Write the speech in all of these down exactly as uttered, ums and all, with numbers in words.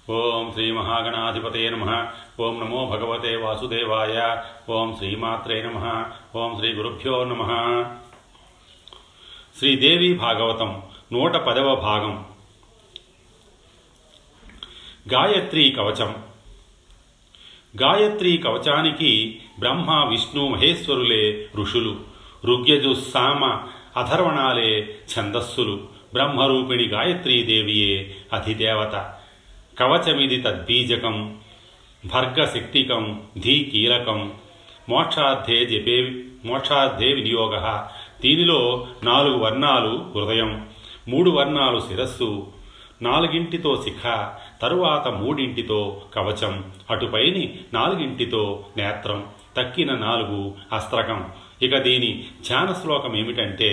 ఓం శ్రీ మహాగణాధిపతే నమః. ఓం నమో భగవతే వాసుదేవాయ. ఓం శ్రీమాత్రే నమః. ఓం శ్రీ గురుభ్యో నమః. శ్రీదేవి భాగవతం నూట పదవ భాగం. గాయత్రీ కవచం. గాయత్రీ కవచానికి బ్రహ్మ విష్ణు మహేశ్వరులే ఋషులు. ఋగ్యజు సామ అథర్వణాలే ఛందస్సులు. బ్రహ్మరూపిణి గాయత్రీదేవియే అధిదేవత. కవచమిది తద్బీజకం భర్గశక్తికం ధీకీలకం. మోక్షార్థే జపే మోక్షార్థే వినియోగ. దీనిలో నాలుగు వర్ణాలు హృదయం, మూడు వర్ణాలు శిరస్సు, నాలుగింటితో శిఖ, తరువాత మూడింటితో కవచం, అటుపైని నాలుగింటితో నేత్రం, తక్కిన నాలుగు అస్త్రకం. ఇక దీని ధ్యాన శ్లోకం ఏమిటంటే: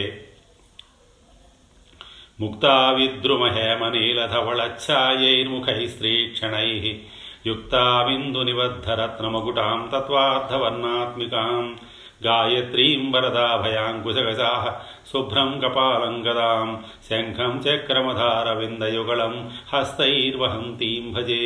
ముక్తా విద్రుమహేమనీలధవళఛాయైర్ముఖైస్త్రీక్షణై యుక్తావిందు నిబద్ధరత్నమగుటాం తత్వార్థవర్ణాత్మికాం గాయత్రీం వరదాభయాంకుశగజాః శుభ్రం కపాలం గదాం శంఖం చక్రమధారవిందయుగళం హస్తైర్వహంతీం భజే.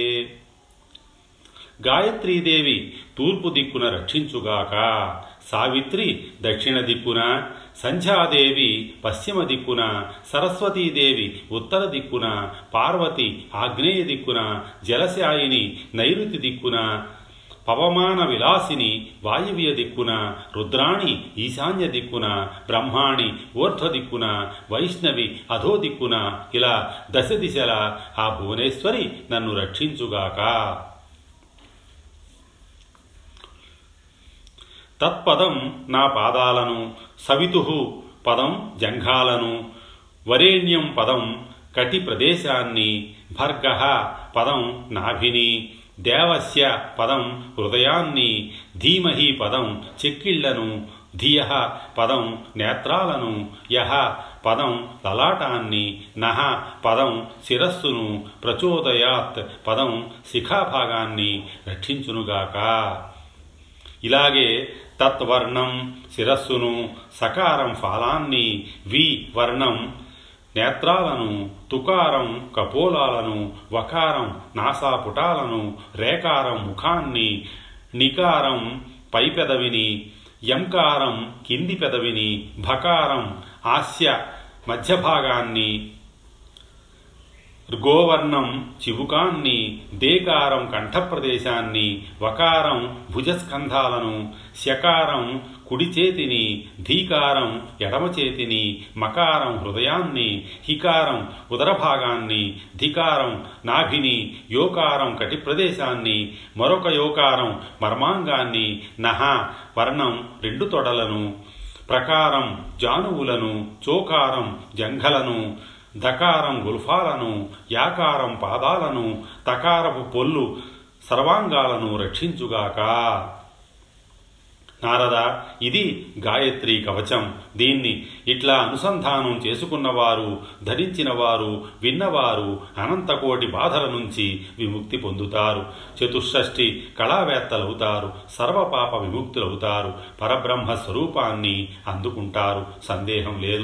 గాయత్రీదేవి తూర్పు దిక్కున రక్షించుగాక, సావిత్రి దక్షిణ దిక్కున, సంధ్యాదేవి పశ్చిమ దిక్కున, సరస్వతీదేవి ఉత్తర దిక్కున, పార్వతి ఆగ్నేయ దిక్కున, జలశాయిని నైరుతి దిక్కున, పవమాన విలాసిని వాయువ్య దిక్కున, రుద్రాణి ఈశాన్య దిక్కున, బ్రహ్మాణి ఊర్ధ్వ దిక్కున, వైష్ణవి అధో దిక్కున, ఇలా దశ దిశల ఆ భువనేశ్వరి నన్ను రక్షించుగాక. తత్పదం నా పాదాలను, సవితుః పదం జంఘాలను, వరేణ్యం పదం కటి ప్రదేశాన్ని, భర్గః పదం నాభిని, దేవస్య పదం హృదయాన్ని, ధీమహి పదం చెక్కిళ్లను, ధియః పదం నేత్రాలను, యః పదం లలాటాన్ని, నః పదం శిరస్సును, ప్రచోదయాత్ పదం శిఖాభాగాన్ని రక్షించునుగాక. ఇలాగే తత్వర్ణం శిరస్సును, సకారం ఫాలాన్ని, వి వర్ణం నేత్రాలను, తుకారం కపోలాలను, వకారం నాసాపుటాలను, రేకారం ముఖాన్ని, నికారం పై పెదవిని, యంకారం కింది పెదవిని, భకారం ఆస్య మధ్యభాగాన్ని, గోవర్ణం చిబుకాన్ని, దేకారం కంఠప్రదేశాన్ని, వకారం భుజస్కంధాలను, శకారం కుడి చేతిని, ధీకారం ఎడమ చేతిని, మకారం హృదయాన్ని, హికారం ఉదరభాగాన్ని, ధికారం నాభిని, యోకారం కటి ప్రదేశాన్ని, మరొక యోకారం మర్మాంగాన్ని, నహ వర్ణం రెండు తొడలను, ప్రకారం జానువులను, చోకారం జంఘలను, దకారం గుల్ఫాలను, యాకారం పాదాలను, తకారపు పొల్లు సర్వాంగాలను రక్షించుగాక. నారద, ఇది గాయత్రీ కవచం. దీన్ని ఇట్లా అనుసంధానం చేసుకున్నవారు, ధరించినవారు, విన్నవారు అనంతకోటి బాధల నుంచి విముక్తి పొందుతారు. చతుషష్ఠి కళావేత్తలవుతారు, సర్వపాప విముక్తులవుతారు, పరబ్రహ్మ స్వరూపాన్ని అందుకుంటారు, సందేహం లేదు.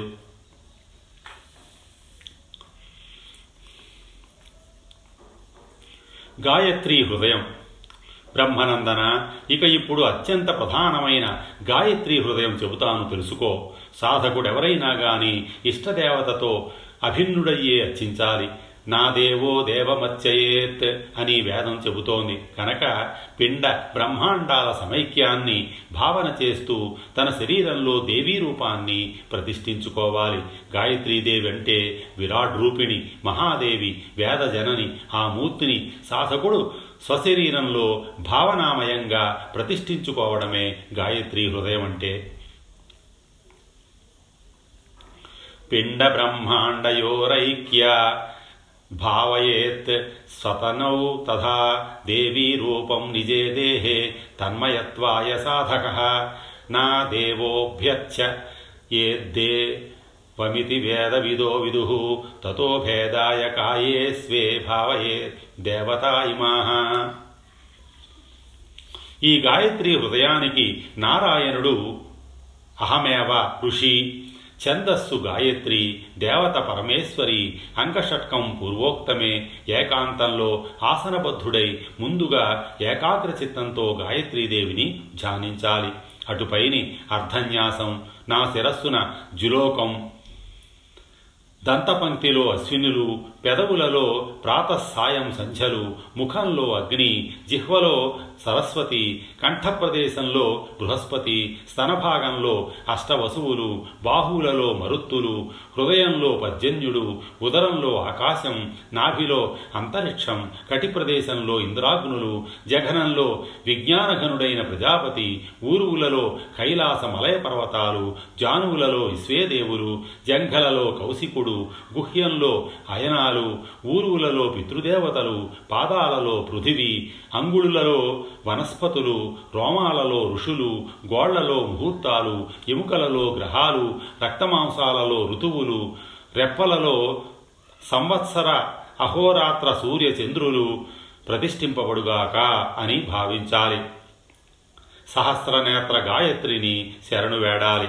గాయత్రీ హృదయం. బ్రహ్మనందన, ఇక ఇప్పుడు అత్యంత ప్రధానమైన గాయత్రీ హృదయం చెబుతాను, తెలుసుకో. సాధకుడెవరైనా గాని ఇష్టదేవతతో అభిన్నుడయ్యే అర్చించాలి. నా దేవో దేవమర్చయేత్ అని వేదం చెబుతోంది కనుక పిండ బ్రహ్మాండాల సమైక్యాన్ని భావన చేస్తూ తన శరీరంలో దేవీ రూపాన్ని ప్రతిష్ఠించుకోవాలి. గాయత్రీదేవి అంటే విరాట్ రూపిణి మహాదేవి, వేద జనని. ఆ మూర్తిని సాధకుడు స్వశరీరంలో భావనామయంగా ప్రతిష్ఠించుకోవడమే గాయత్రీ హృదయం అంటే. పిండ బ్రహ్మాండయోరైక్య భావయేత్ స్వతనౌ తథా దేవీ రూపం నిజే దేహే తన్మయత్వాయ సాధకః నా దేవోభ్యర్చ్య యేద్దేవమితి వేదవిదో విదుః తతో భేదాయ కాయే స్వే భావయేత్ దేవతా ఇమాః. ఈ గాయత్రీ హృదయానికి నారాయణుడు అహమేవ ఋషి, ఛందస్సు గాయత్రి, దేవత పరమేశ్వరి. అంకషట్కం పూర్వోక్తమే. ఏకాంతంలో ఆసనబద్ధుడై ముందుగా ఏకాగ్రచిత్తంతో గాయత్రీదేవిని ధ్యానించాలి. అటుపైని అర్ధన్యాసం, నా శిరస్సున జులోకం, దంతపంక్తిలో అశ్వినులు, పెదవులలో ప్రాతఃసాయం సంధ్యలు, ముఖంలో అగ్ని, జిహ్వలో సరస్వతి, కంఠప్రదేశంలో బృహస్పతి, స్తనభాగంలో అష్టవసువులు, బాహువులలో మరుత్తులు, హృదయంలో పర్జన్యుడు, ఉదరంలో ఆకాశం, నాభిలో అంతరిక్షం, కటి ప్రదేశంలో ఇంద్రాగ్నులు, జఘనంలో విజ్ఞానఘనుడైన ప్రజాపతి, ఊరువులలో కైలాస మలయ పర్వతాలు, జానువులలో విశ్వేదేవులు, జంఘలలో కౌశికుడు, గుహ్యంలో అయనాలు, ఊరువులలో పితృదేవతలు, పాదాలలో పృథివీ, అంగుళులలో వనస్పతులు, రోమాలలో ఋషులు, గోళ్లలో ముహూర్తాలు, ఎముకలలో గ్రహాలు, రక్తమాంసాలలో ఋతువులు, రెప్పలలో సంవత్సర అహోరాత్ర సూర్య చంద్రులు ప్రతిష్ఠింపబడుగాక అని భావించాలి. సహస్రనేత్ర గాయత్రిని శరణు వేడాలి.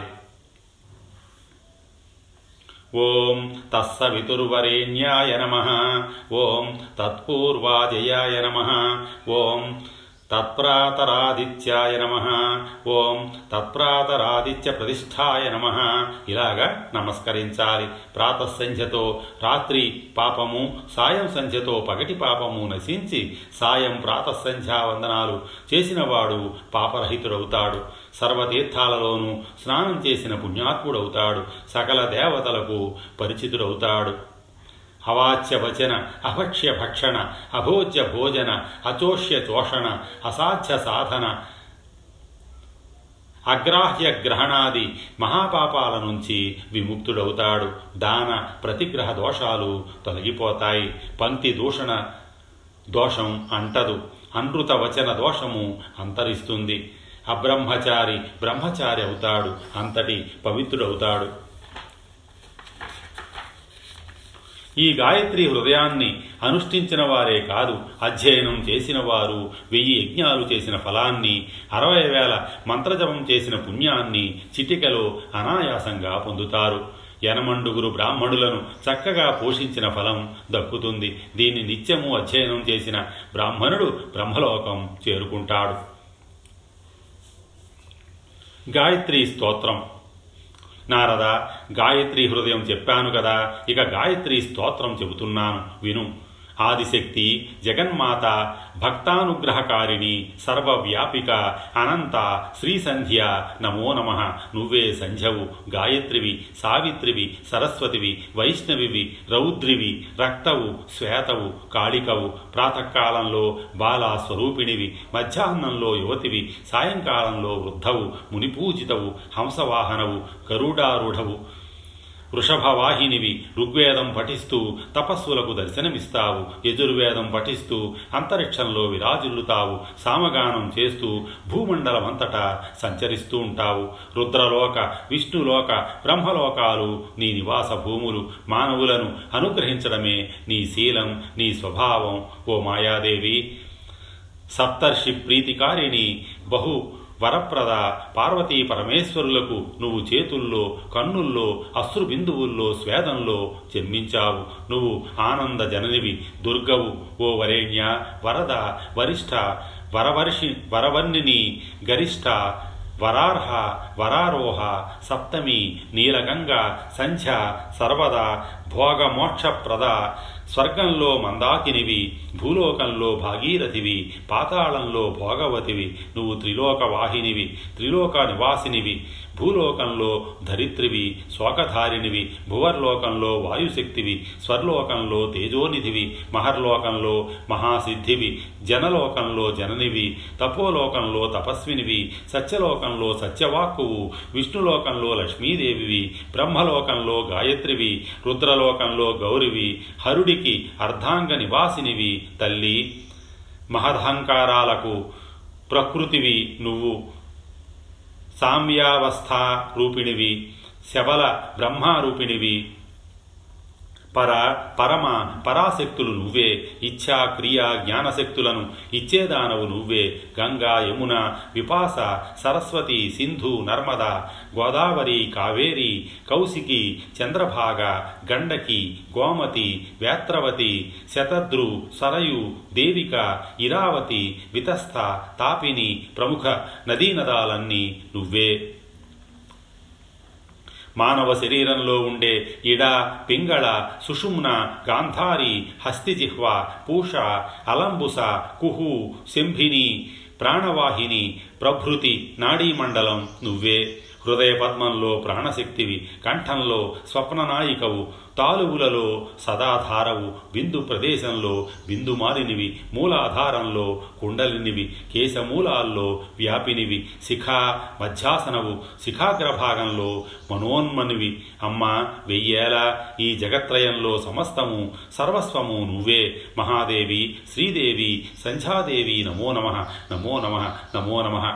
ఓం తత్సవితుర్వరేణ్యాయ నమః. ఓం తత్పూర్వాజయాయ నమః. ఓం తత్ప్రాతరాదిత్యాయ నమః. ఓం తత్ప్రాతరాదిత్య ప్రతిష్ఠాయ నమః. ఇలాగా నమస్కరించాలి. ప్రాతఃసంధ్యతో రాత్రి పాపము, సాయం సంధ్యతో పగటి పాపము నశించి సాయం ప్రాతఃసంధ్యా వందనాలు చేసినవాడు పాపరహితుడవుతాడు. సర్వతీర్థాలలోనూ స్నానం చేసిన పుణ్యాత్ముడవుతాడు. సకల దేవతలకు పరిచితుడవుతాడు. అవాచ్య వచన, అభక్ష్య భక్షణ, అభోజ్య భోజన, అచోష్య చోషణ, అసాధ్య సాధన, అగ్రాహ్య గ్రహణాది మహాపాపాల నుంచి విముక్తుడవుతాడు. దాన ప్రతిగ్రహ దోషాలు తొలగిపోతాయి. పంక్తి దూషణ దోషం అంటదు. అనృత వచన దోషము అంతరిస్తుంది. అబ్రహ్మచారి బ్రహ్మచారి అవుతాడు. అంతటి పవిత్రుడవుతాడు. ఈ గాయత్రి హృదయాన్ని అనుష్ఠించిన వారే కాదు, అధ్యయనం చేసిన వారు వెయ్యి యజ్ఞాలు చేసిన ఫలాన్ని, అరవై వేల మంత్రజపం చేసిన పుణ్యాన్ని చిటికలో అనాయాసంగా పొందుతారు. యనమండుగురు బ్రాహ్మణులను చక్కగా పోషించిన ఫలం దక్కుతుంది. దీన్ని నిత్యము అధ్యయనం చేసిన బ్రాహ్మణుడు బ్రహ్మలోకం చేరుకుంటాడు. గాయత్రీ స్తోత్రం. నారద, గాయత్రీ హృదయం చెప్పాను కదా, ఇక గాయత్రీ స్తోత్రం చెబుతున్నాను విను. ఆదిశక్తి, జగన్మాత, భక్తానుగ్రహకారిణి, సర్వవ్యాపిక, అనంత, శ్రీసంధ్య నమో నమః. నువ్వే సంధ్యవు, గాయత్రివి, సావిత్రివి, సరస్వతివి, వైష్ణవివి, రౌద్రివి, రక్తవు, శ్వేతవు, కాళికవు. ప్రాతకాలంలో బాలా స్వరూపిణివి, మధ్యాహ్నంలో యువతివి, సాయంకాలంలో వృద్ధవు, మునిపూజితవు, హంసవాహనవు, గరుడారూఢవు, వృషభవాహినివి. ఋగ్వేదం పఠిస్తూ తపస్సులకు దర్శనమిస్తావు. యజుర్వేదం పఠిస్తూ అంతరిక్షంలో విరాజిల్లుతావు. సామగానం చేస్తూ భూమండలమంతటా సంచరిస్తూ ఉంటావు. రుద్రలోక, విష్ణులోక, బ్రహ్మలోకాలు నీ నివాస భూములు. మానవులను అనుగ్రహించడమే నీ శీలం, నీ స్వభావం. ఓ మాయాదేవి, సప్తర్షి ప్రీతికారిణి, బహు వరప్రద పార్వతీ పరమేశ్వరులకు నువ్వు చేతుల్లో, కన్నుల్లో, అశ్రుబిందువుల్లో, స్వేదంలో జన్మించావు. నువ్వు ఆనంద జననివి, దుర్గవు. ఓ వరేణ్య, వరద, వరిష్ఠ, వరవర్షి, వరవర్ణిని, గరిష్ఠ, వరార్హ, వరారోహ, సప్తమి, నీలగంగ, సంధ్య, సర్వదా, భోగమోక్షప్రద, స్వర్గంలో మందాకినివి, భూలోకంలో భాగీరథివి, పాతాళంలో భోగవతివి. నువ్వు త్రిలోక వాహినివి, త్రిలోక నివాసినివి. భూలోకంలో ధరిత్రివి, శోకధారినివి, భువర్లోకంలో వాయుశక్తివి, స్వర్లోకంలో తేజోనిధివి, మహర్లోకంలో మహాసిద్ధివి, జనలోకంలో జననివి, తపోలోకంలో తపస్వినివి, సత్యలోకంలో సత్యవాక్కువు, విష్ణులోకంలో లక్ష్మీదేవివి, బ్రహ్మలోకంలో గాయత్రివి, రుద్రలోకంలో గౌరివి, హరుడికి అర్ధాంగ నివాసినివి. తల్లి, మహదహంకారాలకు ప్రకృతివి నువ్వు. సామ్యావస్థ రూపిణివి, శబల బ్రహ్మారూపిణివి, పర పరమ పరాశక్తులు నువ్వే. ఇచ్ఛా క్రియా జ్ఞానశక్తులను ఇచ్చేదానవు నువ్వే. గంగా యమున విపాస సరస్వతి సింధు నర్మద గోదావరి కావేరి కౌశికి చంద్రభాగ గండకి గోమతి వేత్రవతి శతద్రు సరయు దేవిక ఇరావతి వితస్థ తాపిని ప్రముఖ నదీనదాలన్నీ నువ్వే. మానవ శరీరంలో ఉండే ఇడ పింగళ సుషుమ్న గాంధారి హస్తిజిహ్వ పూష అలంబుస కుహు శంభిని ప్రాణవాహిని ప్రభృతి నాడీమండలం నువ్వే. హృదయ పద్మంలో ప్రాణశక్తివి, కంఠంలో స్వప్ననాయికవు, తాలువులలో సదాధారవు, బిందు ప్రదేశంలో బిందుమాలినివి, మూలాధారంలో కుండలినివి, కేశమూలాల్లో వ్యాపినివి, శిఖా మధ్యాసనవు, శిఖాగ్రభాగంలో మనోన్మనివి. అమ్మ వెయ్యేల ఈ జగత్రయంలో సమస్తము సర్వస్వము నువ్వే. మహాదేవి శ్రీదేవి సంధ్యాదేవి నమో నమః నమో నమః నమో నమః.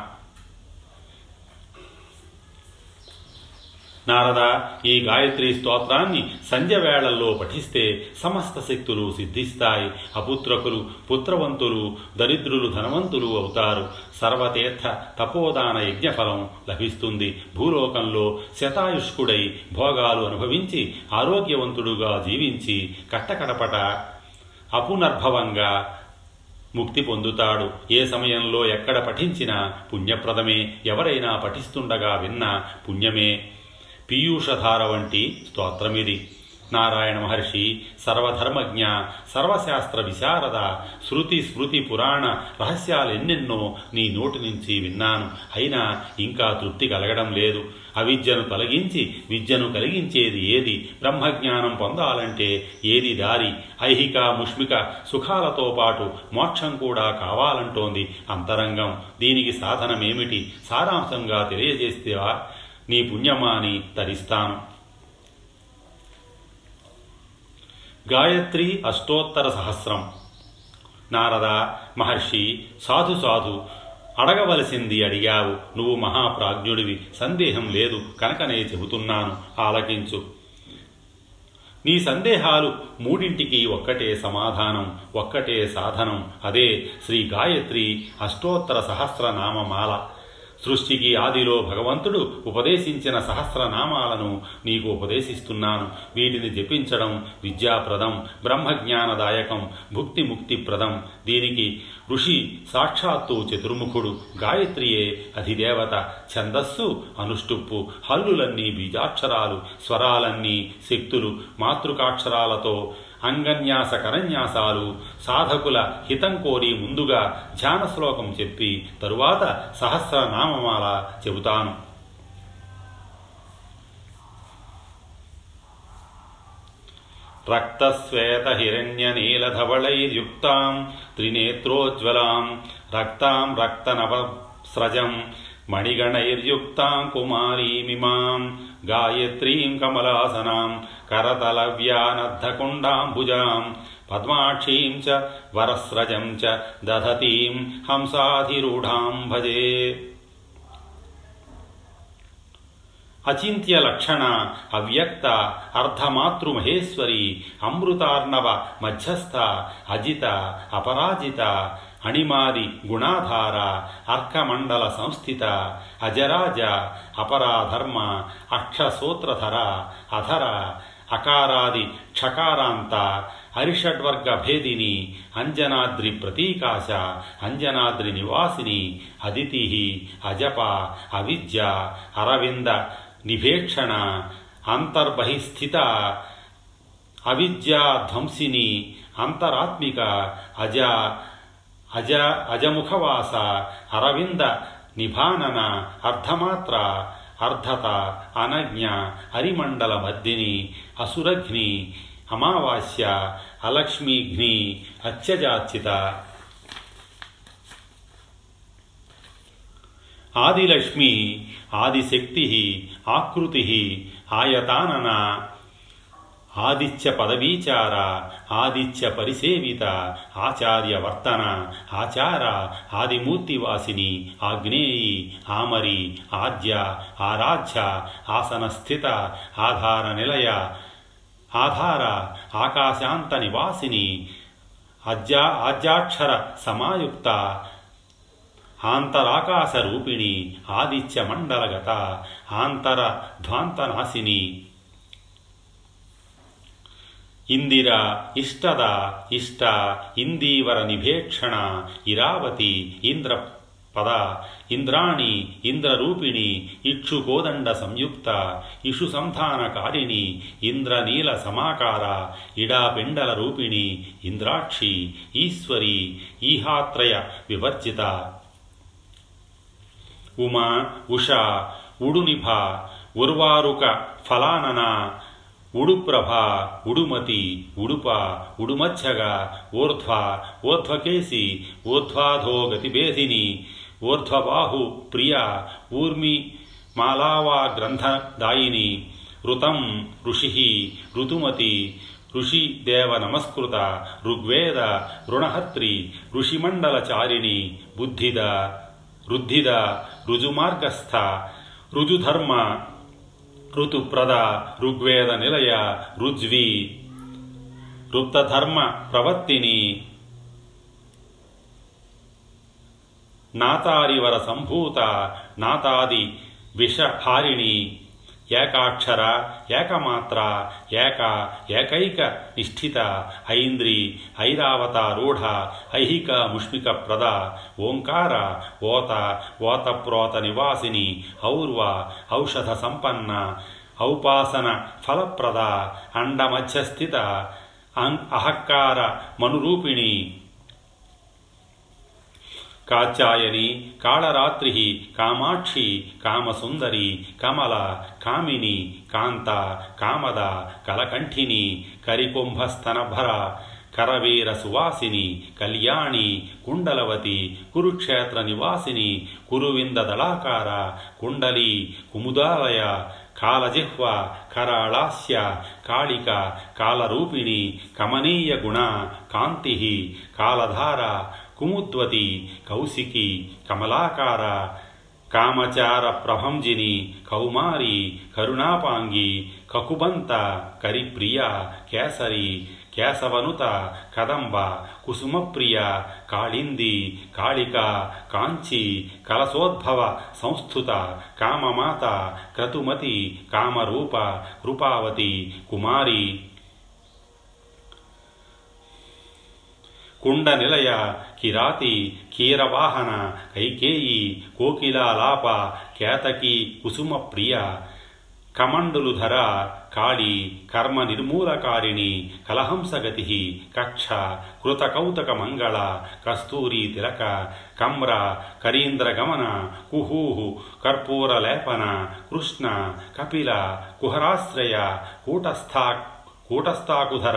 నారద, ఈ గాయత్రీ స్తోత్రాన్ని సంధ్య వేళల్లో పఠిస్తే సమస్త శక్తులు సిద్ధిస్తాయి. అపుత్రకులు పుత్రవంతులు, దరిద్రులు ధనవంతులు అవుతారు. సర్వతీర్థ తపోదాన యజ్ఞఫలం లభిస్తుంది. భూలోకంలో శతాయుష్కుడై భోగాలు అనుభవించి ఆరోగ్యవంతుడుగా జీవించి కట్టకడపట అపునర్భవంగా ముక్తి పొందుతాడు. ఏ సమయంలో ఎక్కడ పఠించినా పుణ్యప్రదమే. ఎవరైనా పఠిస్తుండగా విన్నా పుణ్యమే. పీయూషధార వంటి స్తోత్రమిది. నారాయణ మహర్షి సర్వధర్మజ్ఞ, సర్వశాస్త్ర విశారద, శృతి స్మృతి పురాణ రహస్యాలెన్నెన్నో నీ నోటి నుంచి విన్నాను. అయినా ఇంకా తృప్తి కలగడం లేదు. అవిద్యను తొలగించి విద్యను కలిగించేది ఏది? బ్రహ్మజ్ఞానం పొందాలంటే ఏది దారి? ఐహిక ముష్మిక సుఖాలతో పాటు మోక్షం కూడా కావాలంటోంది అంతరంగం. దీనికి సాధనమేమిటి? సారాంశంగా తెలియజేస్తేవా నీ పుణ్యమాని తరిస్తాను. గాయత్రి అష్టోత్తర సహస్రం. నారద మహర్షి, సాధు సాధు అడగవలసింది అడిగావు. నువ్వు మహాప్రాజ్ఞుడివి, సందేహం లేదు కనుకనే చెబుతున్నాను, ఆలకించు. నీ సందేహాలు మూడింటికి ఒక్కటే సమాధానం, ఒక్కటే సాధనం. అదే శ్రీ గాయత్రి అష్టోత్తర సహస్రనామమాల. సృష్టికి ఆదిలో భగవంతుడు ఉపదేశించిన సహస్రనామాలను నీకు ఉపదేశిస్తున్నాను. వీటిని జపించడం విద్యాప్రదం, బ్రహ్మజ్ఞానదాయకం, భుక్తి ముక్తిప్రదం. దీనికి ఋషి సాక్షాత్తు చతుర్ముఖుడు. గాయత్రియే అధిదేవత. ఛందస్సు అనుష్టుప్పు, హల్లులన్నీ బీజాక్షరాలు, స్వరాలన్నీ శక్తులు. మాతృకాక్షరాలతో అంగన్యాస కరన్యాసాలు. సాధకుల హితం కోరి ముందుగా ధ్యాన శ్లోకం చెప్పి తరువాత సహస్రనామమాల చెబుతాను. రక్తశ్వేత హిరణ్య నీలధవళైర్యుక్తాం త్రినేత్రోజ్వలాం రక్తాం రక్తనవస్రజం మణిగణైర్యుక్తాం కుమారీమిమాం గాయత్రీం కమలాసనాం కరతలవ్యానద్ధకుండాంబుజాం పద్మాక్షీం చ వరస్రజం చ దధతీం హంసాధిరూఢాం భజే. అచింత్య లక్షణ అవ్యక్త అర్ధమాతృమహేశ్వరి అమృతార్ణవ మధ్యస్థ అజిత అపరాజిత అణిమాది గుణాధార అర్కమండల సంస్థిత అజరాజ అపరాధర్మ అక్షసూత్రధర అధర అకారాది క్షకారాంత అరిషడ్వర్గ భేదిని అంజనాద్రి ప్రతీకాశ అంజనాద్రి నివాసిని అదితి అజప అవిద్య అరవింద నిభేక్షణ అంతర్బహిస్థిత అవిద్యాధ్వంసిని అంతరాత్మిక అజ అజ అజముఖవాస అరవింద నిభానన అర్ధమాత్ర అర్ధత అనజ్ఞ అరిమండల మద్దిని అసురఘ్ని అమావాస్య అలక్ష్మీఘ్ని అత్యజాచిత ఆదిలక్ష్మి ఆదిశక్తి ఆకృతి ఆయతానన ఆదిత్య పదవీచార ఆదిత్య పరిసేవిత ఆచార్యవర్తన ఆచార ఆదిమూర్తివాసిని ఆగ్నేయి ఆమరి ఆద్య ఆరాధ్య ఆసనస్థిత ఆధార నిలయ ఆధార ఆకాశాంత నివాసిని అజ్జా ఆజ్యాక్షర సమాయుక్త ఆంతరాకాశ రూపిణి ఆదిత్య మండలగత ఆంతర ధ్వాంతనాశిని ఇందిర ఇష్టద ఇష్ట ఇందీవర నిభేక్షణ ఇరావతి ఇంద్ర పద ఇంద్రాణి ఇంద్రరూపిణి ఇక్షుకోదండ సంయుక్త ఇషు సంధానకారిణి ఇంద్రనీల సమాకార ఇడాపిండల రూపిణి ఇంద్రాక్షి ఈశ్వరి ఈహాత్రయ వివర్జిత ఉమా ఉషా ఉడునిభ ఉర్వారుక ఫలానన ఉడుప్రభ ఉడుమతి ఉడుప ఉడుమచ్చగ ఊర్ధ్వ ఊర్ధ్వకేసి ఊర్ధ్వాధో గతిభేదిని ఊర్ధ్వబాహు ప్రియ ఊర్మి మాలావా గ్రంథదాయిని ఋతం ఋషి ఋతుమతి ఋషి దేవ నమస్కృత ఋగ్వేద రుణహత్రి ఋషిమండలచారిణి బుద్ధిద రుద్ధిద రుజుమార్గస్థ రుజుధర్మ ఋతుప్ರದ ఋగ్వేద నిలయ రుజ్వి రుప్తధర్మ ప్రవర్తిని నాతారివర సంభూత నాతాది విషహారిణి ఏకాక్షర ఏకమాత్ర ఏక ఏకైక నిష్ఠిత ఐంద్రి ఐరావతారూఢ ఐహిక ముష్మిక ప్రద ఓంకార ఓత ఓతప్రోత నివాసిని ఔర్వ ఔషధ సంపన్న ఔపాసన ఫలప్రద అండమధ్యస్థిత అహక్కార మనురూపిణి కాచాయని కాళరాత్రి కామాక్షి కామసుందరి కమల కామిని కాంత కామద కలకంఠిని కరికుంభస్తనభర కరవీర సువాసిని కళ్యాణి కుండలవతి కురుక్షేత్ర నివాసిని కురువింద దళాకార కుండలి కుముదాలయ కాలజిహ్వ కరాళాస్య కాళిక కాలరూపిణి కమనీయ గుణ కాంతి కాలధార కుముద్వతి కౌశికి కమలాకార కామచార ప్రభంజిని కౌమారి కరుణాపాంగి కకుబంత కరిప్రియ కేసరి కేశవనుత కదంబ కుసుమప్రియ కాళింది కాళిక కాంచి కలశోద్భవ సంస్థుత కామమాత క్రతుమతి కామరూప కృపావతి కుమారి కుండ నిలయ కిరాతి కీరవాహన కైకేయి కోకిలాలాప కేతకి కుసుమ ప్రియ కమండులుధర కాళీ కర్మ నిర్మూలకారిణి కలహంసగతి కక్ష కృతకౌతక మంగళ కస్తూరి తిలక కమ్ర కరీంద్రగమన కుహూహు కర్పూరలేపన కృష్ణ కపిల కుహరాశ్రయ కూటస్థా కూటస్థాకుధర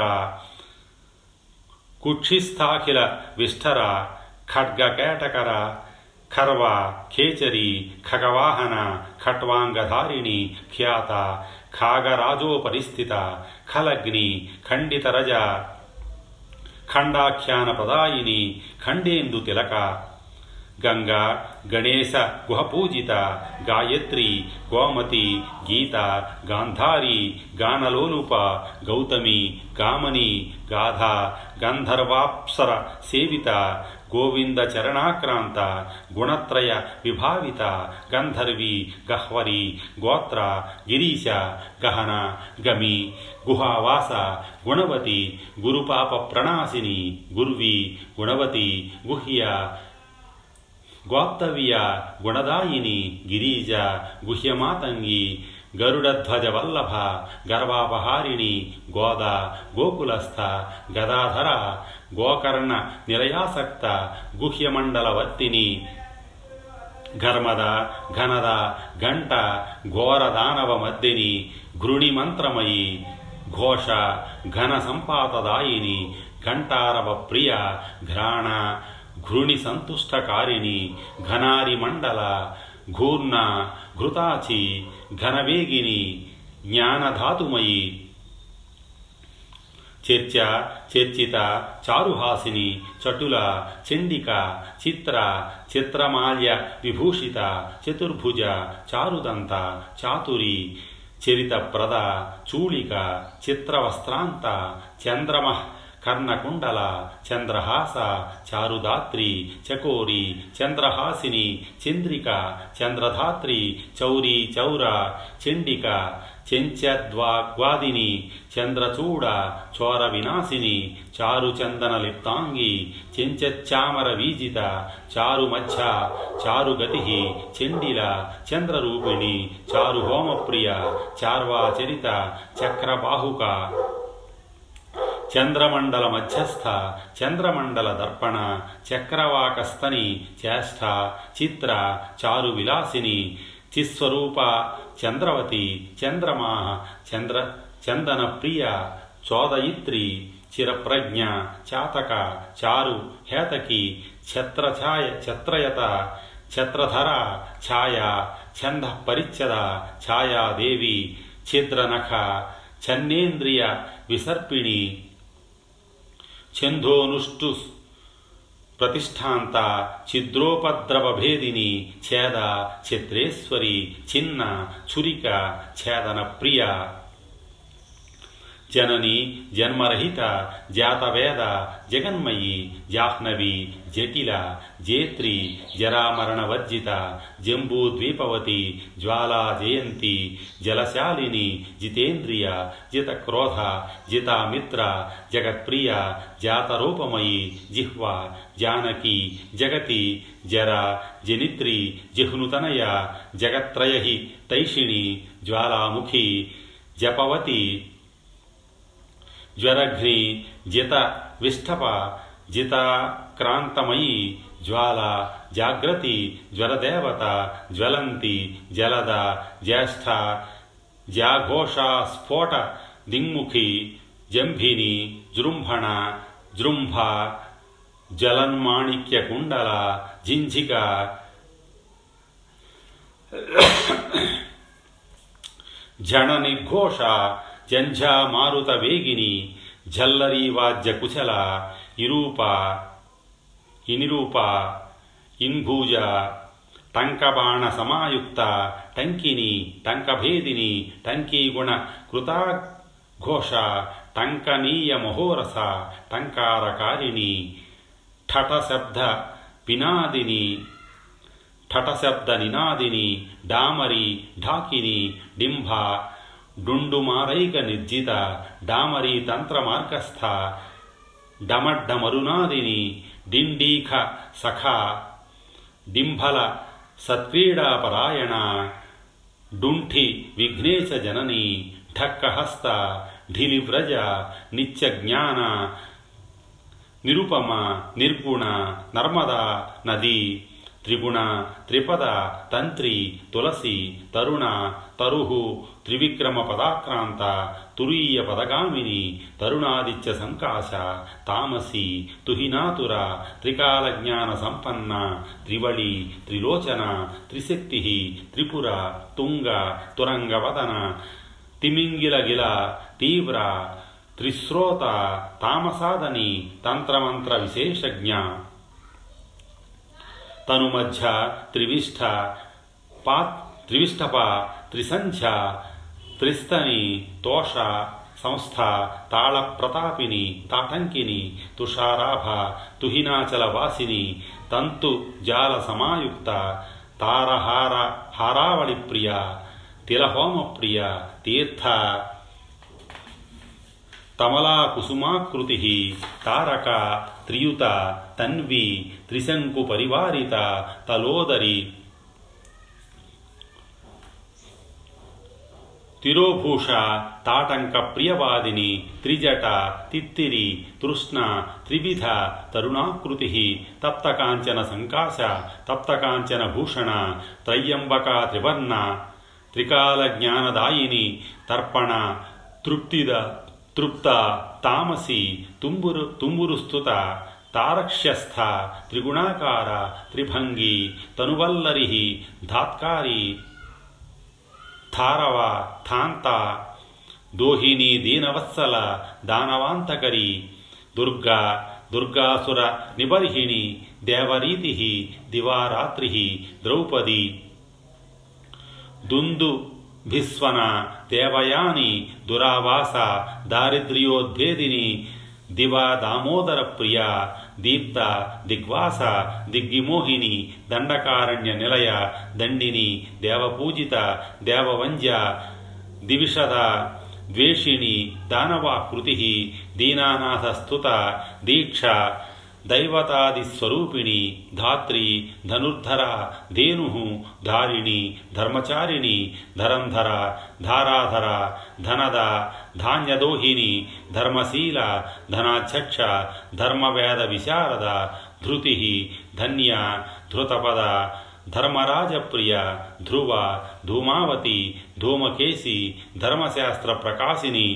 కుక్షిస్థాఖిల విష్ఠర ఖడ్గకేటకర ఖర్వ ఖేచరి ఖగవాహన ఖట్వాంగధారిణి ఖ్యాత ఖాగరాజోపరిస్థిత ఖలగ్ని ఖండితరజ ఖండాఖ్యాన ప్రదాయిని ఖండేందు తిలక గంగా గణేశ గుహపూజిత గాయత్రి గోమతి గీత గాంధారి గానలోలుప గౌతమి గామని గాధ గంధర్వాప్సర సేవిత గోవింద చరణాక్రాంత గుణత్రయ విభావిత గంధర్వి గహ్వరి గోత్ర గిరీశ గహన గమి గుహావాస గుణవతి గురుపాప ప్రణాశిని గుర్వి గుణవతి గుహ్య గోప్తవ్య గుణదాయిని గిరీజ గుహ్యమాతంగి గరుడధ్వజ వల్లభ గర్వాపహారిణి గోద గోకులస్థ గదాధర గోకర్ణ నిలయాసక్త గుహ్యమండలవర్తిని ఘర్మద ఘనద గంట ఘోరదానవ మద్దిని ఘృణిమంత్రమయి ఘోష ఘన సంపాతదాయిని ఘంటారవ ప్రియ ఘ్రాణ ఘృణి సంతుష్టకారిణి ఘనారి మండల ఘూర్ణ ఘృతాచి ఘనవేగిని జ్ఞానధాతుమయి చర్చ చర్చిత చారుహాసిని చటుల చండిక చిత్ర చిత్రమాల్య విభూషిత చతుర్భుజ చారుదంత చాతురి చరితప్రద చూళిక చిత్రవస్త్రాంత చంద్రమ కర్ణకుండల చంద్రహాస చారుదాత్రి చకోరి చంద్రహాసిని చంద్రిక చంద్రధాత్రి చౌరీ చౌర చండిక చెంచద్వాగ్వాదిని చంద్రచూడ చోర వినాశిని చారు చందన లిప్తాంగి చెంచామర వీజిత చారు మధ్య చారుగతి చండిల చంద్రరూపిణి చారు హోమప్రియ చార్వాచరిత చక్రబాహుక చంద్రమండల మధ్యస్థ చంద్రమండల దర్పణ చక్రవాకస్తని చేష్ట చిత్ర చారు విలాసిని చిస్వరూప చంద్రవతి చంద్రమా చంద్ర చందన ప్రియ చోదయిత్రి చిరప్రజ్ఞ చాతక చారు హేతకి ఛత్రఛాయ ఛత్రయత ఛత్రధర ఛాయ ఛంద పరిచ్ఛద ఛాయాదేవి ఛిద్రనఖ ఛన్నేంద్రియ విసర్పిణి ఛందోనుష్టు ప్రతిష్ఠాంత ఛిద్రోపద్రవభేదిని ఛేద చిత్రేశ్వరి చిన్న ఛురిక ఛేదన ప్రియ జనని జన్మరహిత జాతవేద జగన్మయి జాహ్నవి జటిల జేత్రి జరామరణవర్జిత జంబూద్వీపవతి జ్వాలా జయంతి జలశాలిని జితేంద్రియ జితక్రోధ జితామిత్ర జగత్ప్రియ జాతరూపమయి జిహ్వ జానకి జగతి జర జనిత్రి జిహ్నుతనయ జగత్రయహి తైషిణి జ్వాలాముఖి జపవతి జ్వరఘ్ని జిత విష్ఠప జిత క్రాంతమయీ జ్వాల జాగ్రతి జ్వరదేవత జ్వలంతి జలద జ్యేష్ఠ జాఘోష స్ఫోట దింగ్ముఖి జంభిని జృంభణ జృంభ జలన్మాణిక్యకుండల జింఝిక జన నిర్ఘోష జంఝా మారుత వేగిని ఝల్లరీ వాద్య కుశల ఇరూప ఇనిరూప ఇన్భూజ టంకబాణ సమాయుక్త టంకిని టంకభేదిని టంకీగుణ కృతాఘోష టంకనీయ మహోరస టంకారకారిణి ఠటశబ్ద పినాదిని ఠటశబ్ద నినాదిని డామరి ఢాకిని డింభ డుండుమారైక నిర్జిత డామరీ తంత్రమార్గస్థ డమడ్డమరునాదిని డిండీఖ సఖ డింభల సత్క్రీడాపరాయణ డుంఠి విఘ్నేశ జనని ఢక్కహస్త ఢిలివ్రజ నిత్యజ్ఞాన నిరుపమ నిర్గుణ నర్మదా నది త్రిగుణ త్రిపద తంత్రి తులసి తరుణ తరుహు త్రివిక్రమ పదాక్రాంత తురీయ పదగామిని తరుణాదిత్య సంకాశ తామసి తుహినాతుర త్రికాల జ్ఞాన సంపన్న త్రివళి త్రిలోచన త్రిశక్తి త్రిపుర తుంగ తురంగవదన తిమింగిలగిల తీవ్ర త్రిశ్రోత తామసాదని తంత్రమంత్ర విశేషజ్ఞ తను మధ్య త్రివిష్ఠ పా త్రివిష్టప త్రిసంధ్య త్రిస్తని తోష సంస్థ తాళ ప్రతాపిని తాటంకిని తుషారాభ తుహినాచల వాసిని తంతు జాల సమాయుక్త తారహార హారావళి ప్రియ తిలహోమ ప్రియ తీర్థ తమలా కుసుమాకృతి తారక త్రియుత తన్వి త్రిశంకు పరివారిత తలోదరి తిరోభూష తాటంక ప్రియవాదిని త్రిజట తిత్తిరి తృష్ణ త్రివిధ తరుణాకృతి తప్తకాంచన సంకాశ తప్తకాంచన భూషణ త్రయంబక త్రివర్ణ త్రికాల జ్ఞానదాయిని తర్పణ తృప్తిద తృప్త తామసి తుంబురు తుంబురుస్తుత తారక్ష్యస్థ త్రిగుణాకార త్రిభంగి తనువల్లరి ధాత్కారి ధారవ థాంత దోహిని దీనవత్సల దానవాంతకరి దుర్గా దుర్గాసుర నిబర్హిణి దేవరీతి దివారాత్రి ద్రౌపది దుందు భిస్వన దేవయాని దురావాస దారిద్ర్యోద్భేదిని దివా దామోదర ప్రియ దీప్త దిగ్వాస దిగ్విమోహిని దండకారణ్య నిలయ దండిని దేవపూజిత దేవవంద్య దివిషద ద్వేషిణి దానవాకృతి దీనానాథ స్తుత దీక్ష దైవతాదిస్వరూపిణి ధాత్రి ధనుర్ధర ధేను ధారిణి ధర్మచారిణి ధరంధర ధారాధర ధనద ధాన్యదోహిని ధర్మశీల ధనాధ్యక్ష ధర్మవేద విశారద ధృతి ధన్య ధృతపద ధర్మరాజప్రియ ధ్రువ ధూమావతి ధూమకేశి ధర్మశాస్త్ర ప్రకాశిని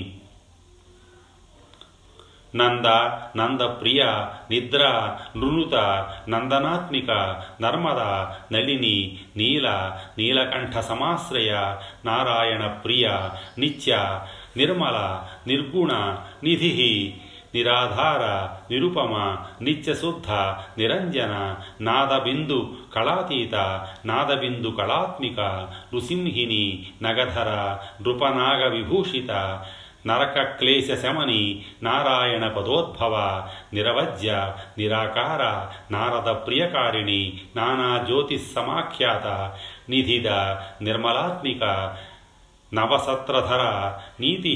నంద నందప్రియ నిద్ర నృనుత నందనాత్మిక నర్మద నళిని నీల నీలకంఠ సమాశ్రయ నారాయణ ప్రియ నిత్య నిర్మల నిర్గుణ నిధి నిరాధార నిరుపమ నిత్యశుద్ధ నిరంజన నాదబిందు కళాతీత నాదబిందు కళాత్మిక నృసింహిని నగధర నృపనాగ విభూషిత నరక క్లేశ శమని నారాయణ పదోద్భవ నిరవజ్య నిరాకార నారద ప్రియకారిణి నానా జ్యోతిస్సమాఖ్యాత నిధిద నిర్మలాత్మిక నవసత్రధర నీతి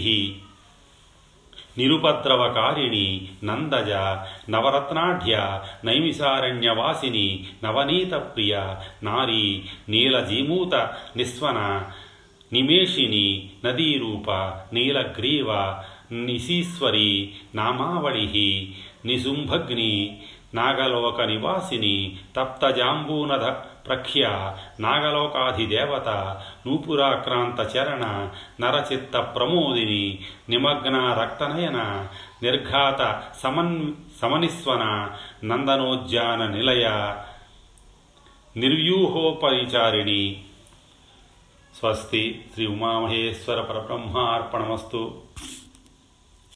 నిరుపద్రవకారిణి నందజ నవరత్నాఢ్య నైమిసారణ్యవాసిని నవనీత ప్రియ నారీ నీలజీమూత నిస్వన నిమేషిని నదీరూప నీలగ్రీవ నిశీశ్వరి నామావళి నిశుంభగ్ని నాగలోక నివాసిని తప్తజాంబూనద ప్రఖ్య నాగలోకాధిదేవత నూపురాక్రాంత చరణ నరచిత్త ప్రమోదిని నిమగ్న రక్తనయన నిర్ఘాత సమన్ సమనిస్వన నందనోద్యాన నిలయ నిర్వ్యూహోపరిచారిణి. స్వస్తి. శ్రీ ఉమామహేశ్వర పరబ్రహ్మార్పణమస్తు.